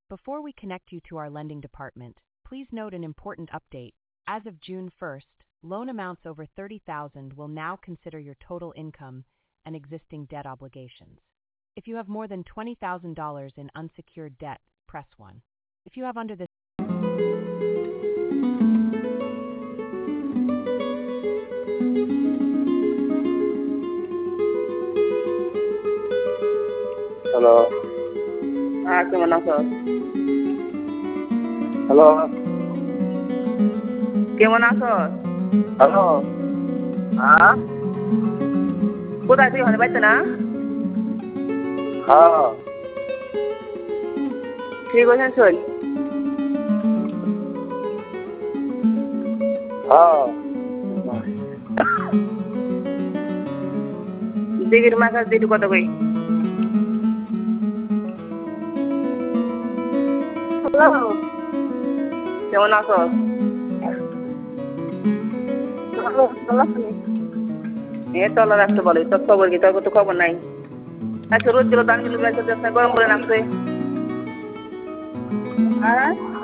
Before we connect you to our lending department, please note an important update. As of June 1st, loan amounts over $30,000 will now consider your total income and existing debt obligations. If you have more than $20,000 in unsecured debt, press 1. If you have under this hello কেমন আছো? Hello কেমন আছো? Hello হ্যাঁ কোথায় তুই হলে পাইছো না? হ্যাঁ ঠিক বলছেন শোন। হ্যাঁ দিঘির মাছ আর দিটু কত কই? হ্যালো কেমন আছো? তলা রাখতে বলে তোর খবর কি? তোর তো খবর নাই। আচ্ছা রোদ দিল দান দিল গরম করে নামছে।